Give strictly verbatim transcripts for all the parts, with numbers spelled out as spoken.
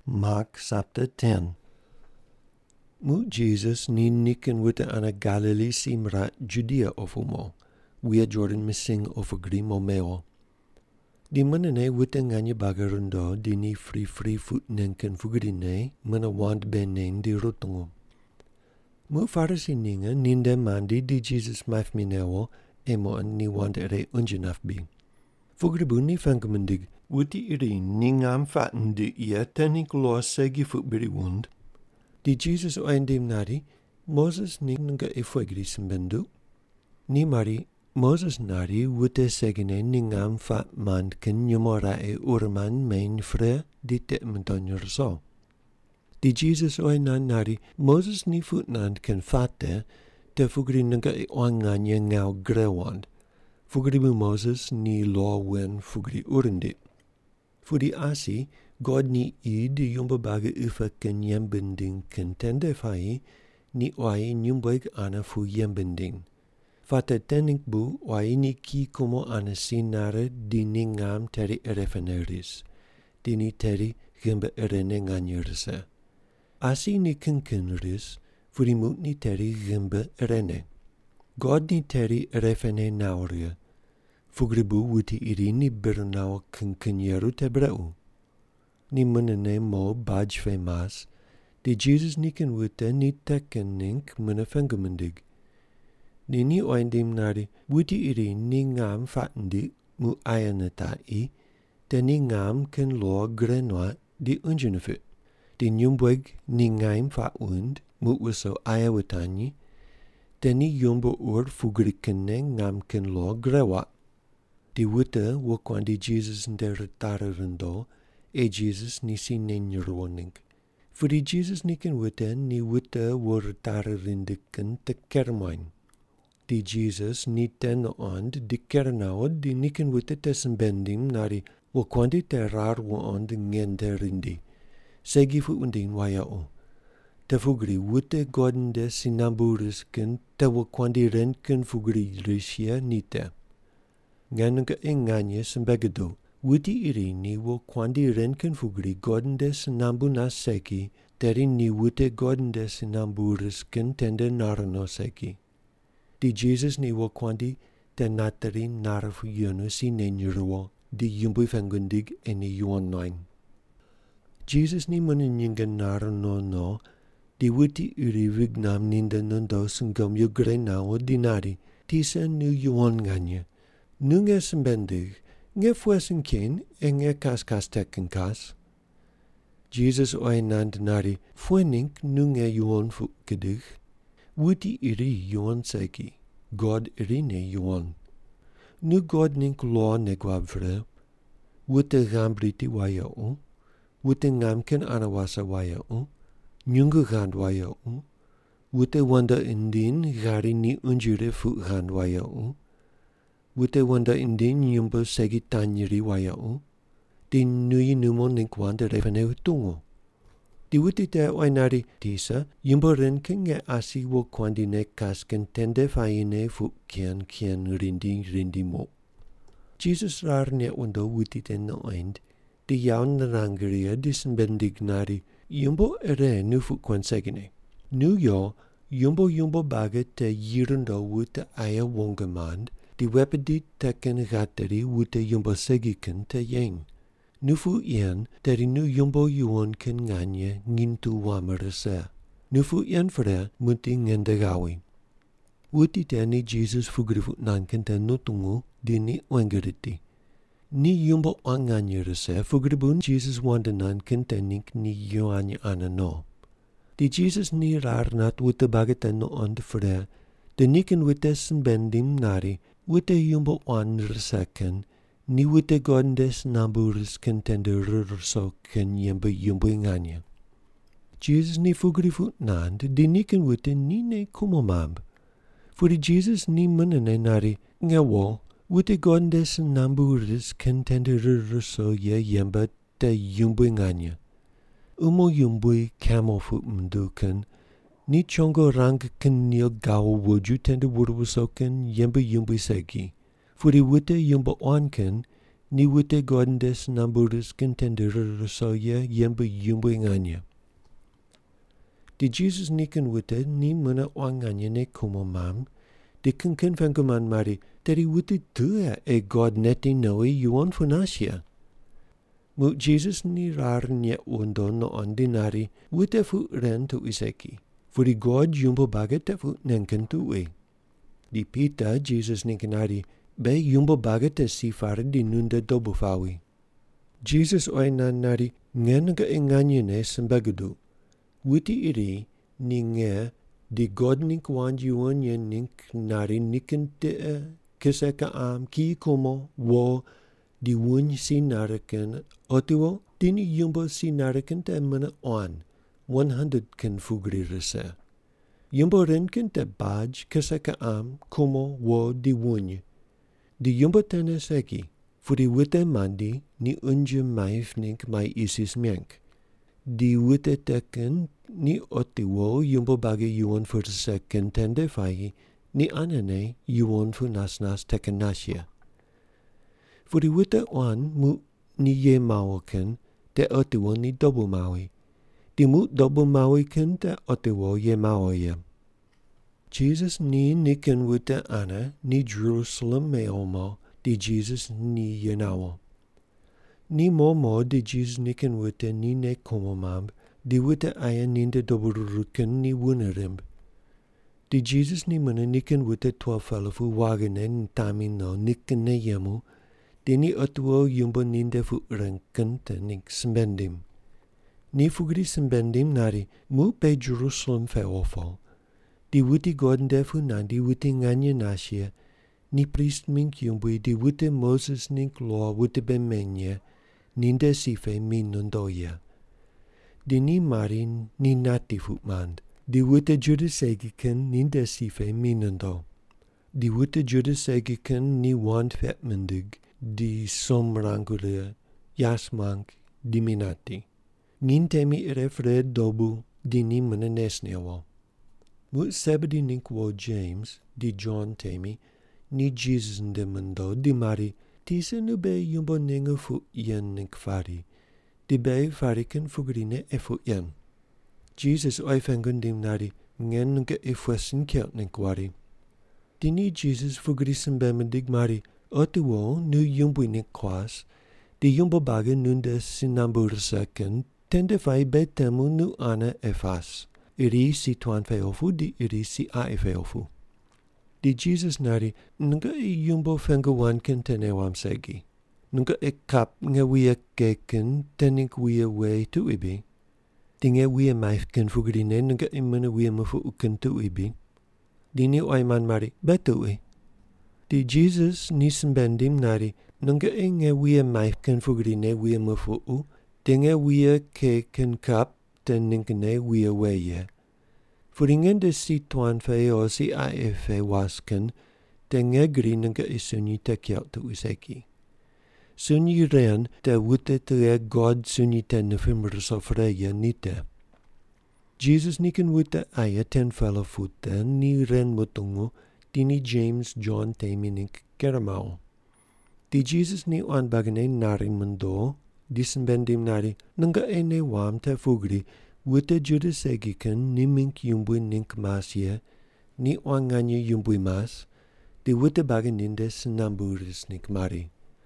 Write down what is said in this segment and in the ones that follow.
Mark chapter ten. Mu Jesus ni niken wite ana Galilee simra Judea ofumo, wia Jordan missing ofagri momeo. Di manene wite nganye bagarundo di ni free free foot nenken fugrine mana want benen di rutungo. Mu farisi ninga ninde mandi di Jesus maf minewo emo an ni want ere unjenafbi. Fugribu ni fankemendig wuti iri ningam fatten de ia tenik lo segi fubiri wund. Di Jesus oendim nari, Moses ninga e fuegri simbendu. Ni mari, Moses nari wute segine ningam fat mand ken nyumora e urman main fre di te mentonyor so. Di Jesus oenan nari, Moses ni futnand ken fatte, te fugri ninga e oanganya ngau grewand. Fugribu Moses ni lo wen fugri urindi. Fudi asi, God ni i di yumba baga ufa ken yembending ken tende fai, ni oai nyumbaig ana fu yembending. Fata tening bu oai ni ki como ana sinare di ningam teri erefeneris. Di ni teri gimba erene nganyerse. Asi ni kinkinris, fudi mut ni teri gimba erene. God ni teri erefene nauria. Fugribu wuti iri ni birnawa kinkinyeru tebreu. Ni munene mo baj fe mas, di Jesus ni ken wute ni teken nink muna fengemendig. Ni ni oendim nari, wuti iri ni ngam fatndi mu ayanata i, te ni ngam ken lo grenwa di unjenefut. Di nyumbweg ni ngaim fat wund, mu wiso ayawatanyi, te ni yumbo ur fugri kenne ngam ken lo grewa. Di wute wakwandi Jesus nde retarerendo, e Jesus ni si nenyeroning. Fudi Jesus ni ken wute ni wute wo retarerindiken te kermoin. Di Jesus ni ten ond di kernao di ni ken wute te sembendim nari wakwandi te rar woond ngende rindi. Segi fu undin wayao. Te fugri wute godende sinamburisken te wakwandi renken fugri rishia nite. Nganunga inganye sembegedo, wuti iri ni wo kwandi renken fugri godende sinambu na seki, teri ni wute godende sinambu risken tende narano seki. Di Jesus ni wo kwandi te nateri narafu yunu si nenyurwo, di yumbu fengundig eni yuon noin. Jesus ni muni nyinga narano no, di wuti iri vignam ninda nundo sungam yugre nao dinari, tisa nu yuon nganye. Nunge sembendig, nge fuesen ken, e nge kas kas teken kas. Jesus oenand nari, fuenink nunge yuon fukedig. Wuti iri yuon seki, God iri ne yuon. Nu God nink lo negwabvre, wute gambriti waya u, wute ngamken anawasa waya u, nyungu gand waya u, wute wanda indin gari ni unjure fu gand waya u, wute wanda indin yumbo segi tanyiri waya u, di nuyi numo nink wanda refene utungo. Di wuti te oinari tisa, yumbo ren kenge asi wo kwandi ne kasken tende faine fu kian kian rindi rindi mo. Jesus rar ne undo wuti te no oind, di yaun rangeria disembendig nari, yumbo ere nu fu kwan segine. Nu yo, yumbo yumbo baga te yirundo wuta aya wongamand, di wepedi teken gateri wute yumbo segiken te yeng. Nufu ien teri nu yumbo yuon ken nganye ngintu wamarese. Nufu ien fre muti ngende gawi. Wuti teni Jesus fugrifu nanken te nutungu dini wengeriti. Ni yumbo anganye rese fugribun Jesus wanda nanken te nink ni yuanye anano. Di Jesus ni rar nat wute bagate no ond fre, de niken wute senbendim nari, wute yumbo wan reseken, ni wute gondes namburis kentende rurso ken yembe yumbo inganya. Jesus ni fugrifu nand, di niken wute ni ne kumomamb. Furi Jesus ni munene nari, ngewo, wute gondes namburis kentende rurso ye yembe te yumbo inganya. Umo yumbui camel fu mduken, ni chongo rang ken nil gawo wuju tende wurwusoken yembe yumbu segi. Furi wute yumbo onken, ni wute godndes namburus contender soya yembu yumbu nganya. Di Jesus nikan wute ni muna wanganya ne kumo mam, di kunken fankuman mari, dari wute tua e god neti noe yuon funasia. Mu Jesus ni rar nye undo no ordinari wute fu ren tu iseki, furi god yumbo baget te fu nenken tu e. Di pita Jesus nikanari, be yumbo baget te sifar di nunda dobu fawi. Jesus oinan nari ngenga inganyene sembagadu. Wuti iri ni nge di god nink wan yuon yen nink nari niken te kiseka am ki komo wo di wun si naraken otiwo dini yumbo si naraken te mana on one hundred ken fugri rese. Yumbo renken te baj kiseka am komo wo di wun. Di yumbo tene seki furi wite mandi ni unje maif nink mai isis mienk. Di wite teken ni otiwo yumbo bagi yuon fur seken tende fai ni anane yuon fu nasnas teken nasia. Furi wite on mu ni ye mawoken te otiwo ni dobu mawi. Di mu dobu mawi ken te otiwo ye mawoye. Jesus ni niken wite ana ni Jerusalem me omo di Jesus ni yenawo. Ni momo di Jesus niken wite ni ne komo mamb, di wite aya ninde doburuken ni wunerimb. Di Jesus ni muna niken wite twelfelafu wagene ntami no niken ne yemu, di ni otuo yumbo ninde fu renken te nik sembendim. Ni fugri sembendim nari mu pe Jerusalem fe ofo. Di witi godende fu nandi witi nganye nasia, ni priest mink yumbui di wite Moses nink law wite bemenye, ninde sife minundoya. Di ni marin ni nati futmand, di wite judisegiken ninde sife minundo. Di wite judisegiken ni wand vetmendig, di somrangulia, jasmank, di minati. Ngintemi ere fred dobu, di ni menenesnewo. Mu sebedi nink wo James, di John temi, ni Jesus ndemendo, di mari, tise nu be yumbo ninga fu yen nink fari. Di be fariken fugrine e fu yen. Jesus oifengundim nari, ngen nunga e fuesin kelt nink wari. Di ni Jesus fugrisen bemedig mari, otiwo nu yumbo nink kwas, di yumbo baga nunde sinambursaken, tende fai betemu nu ana e fas. Iri si tuan feofu, di iri si a e feofu. Di Jesus nari, nunga e yumbo fenga wanken tenewam segi. Nunga e kap nga wia keken tenink wia we tu ibi. Di nga wia maifken fugrine nunga e muna wia mufu uken tu ibi. Di ni oiman mari, betu i. Di Jesus ni sembendim nari, nunga e nga wia maifken fugrine wia mufu u, di nga wia keken kap teninkne wia weye. Furingende si tuan fe o si a e fe wasken, te ngegri nunga e sunyi te kiel tu iseki. Sunyi ren te wute te e God sunyi te nufimr sofreya nite. Jesus niken wute aya ten fella fute ni ren mutungu dini James John temi nink keramao. Di Jesus ni on bagane narin mundo, disembendim nari, nunga e ne wam te fugri, wute judisegiken ni mink yumbui nink masye, ni wanganye yumbui mas, di wute baganinde sinamburis nink mari.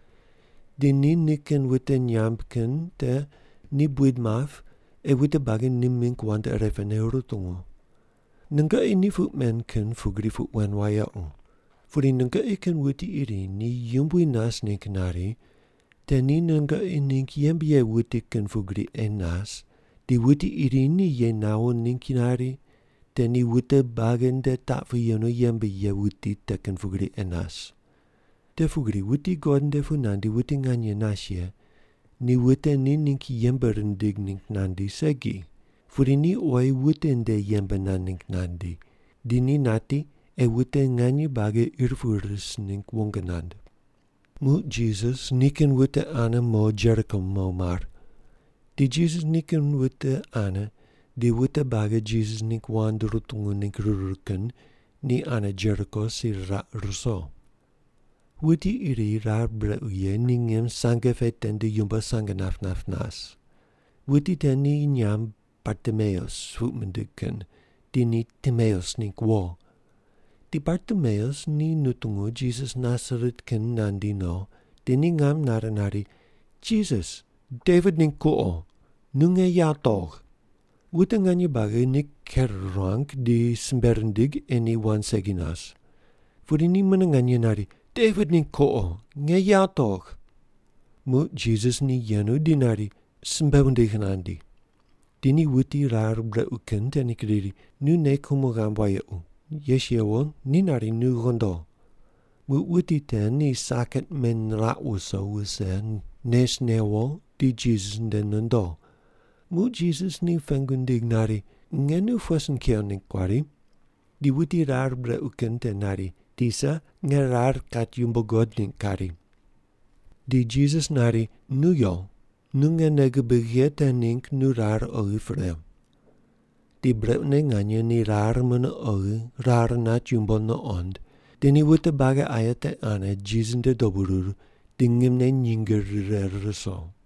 Di ni niken wute nyampken te ni buidmaf, e wute bagan ni mink wanda refene rutungu. Nunga e ni fut menken fugri fut wen waya un. Furi nunga e ken wute iri ni yumbui nas nink nari, te ni nunga e nink yembie wute ken fugri e nas, di wute iri ni ye nawo nink nari, te ni wute bagan de tafu yono yembe ye wute te ken fugri e nas. Te fugri wute godende fu nandi wute nganye nasia, ni wute ni nink yembe rendig nink nandi segi. Furi ni oi wute nde yembe na nink nandi, di ni nati e wute nganye bage irfuris nink wonganand. Mu Jesus niken wute ana mo Jericho mo mar. Di Jesus niken wute ana, di wute baga Jesus nik wanderutungu nink ruruken, ni ana Jericho si ra ruso. Wuti iri rar bre uye ningem sange fetende yumba sange naf naf nas. Wuti teni nyam Bartimeus futmendiken, dini Timeus nink wo. Di Bartimeus ni nutungu Jesus Nazaret ken nandino, dini ngam naranari, Jesus, David nink ko nunge yatog. Wuta nganye bagay nik kerrank di semberendig eni wan seginas. Furi ni menanganye nari, David nink ko nge yatog. Mu Jesus ni yenu dinari, semberendig nandi. Dini wuti rar bre uken teni kriri, nu ne kumugambaya u. Yeshiawo ni nari nu gondo. Mu wuti ten ni saket men ratwuso wuse nes newo di Jesus den nundo. Mu Jesus ni fengundig nari, ngenu fuesen keo ninkwari. Di wuti rar bre uken ten nari, disa ngerar kat yumbo god ninkari. Di Jesus nari, nu yo. Nunga nege begete nink nu rar ogi frem. Di brepne nganye ni rar mene ogi, rar nat jumbo no ond. Dini wuta baga ayate ane jizende doburur, dingem ne nyinger so.